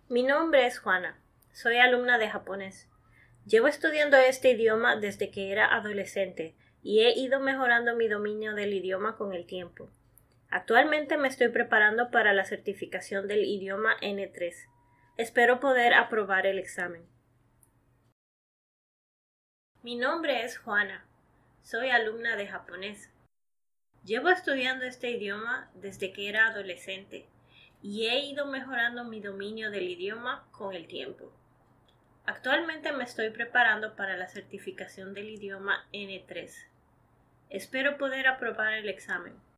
Mi nombre es Juana. Soy alumna de japonés. Llevo estudiando este idioma desde que era adolescente y he ido mejorando mi dominio del idioma con el tiempo. Actualmente me estoy preparando para la certificación del idioma N3. Espero poder aprobar el examen. Mi nombre es Juana. Soy alumna de japonés. Llevo estudiando este idioma desde que era adolescente y he ido mejorando mi dominio del idioma con el tiempo. Actualmente me estoy preparando para la certificación del idioma N3. Espero poder aprobar el examen.